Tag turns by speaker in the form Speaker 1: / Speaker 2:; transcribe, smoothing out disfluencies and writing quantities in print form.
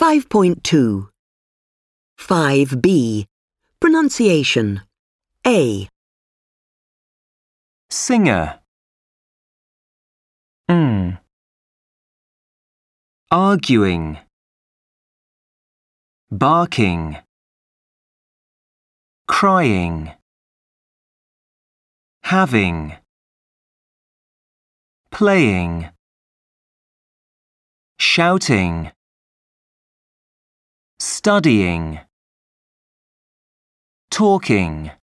Speaker 1: 5.2 5B. Pronunciation. A.
Speaker 2: Singer. Arguing. Barking. Crying. Having. Playing. Shouting. Studying. Talking.